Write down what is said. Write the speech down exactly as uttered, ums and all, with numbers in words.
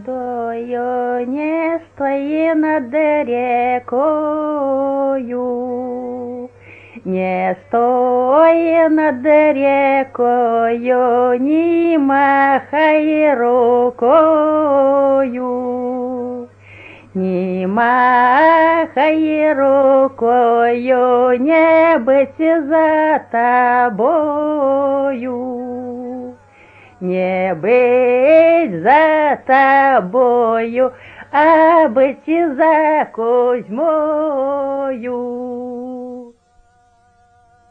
водою, не стої над рекою, не стої над рекою, не махай рукою, не махай рукою, не быть за тобою, не быть за тобою, а быть за Кузьмою.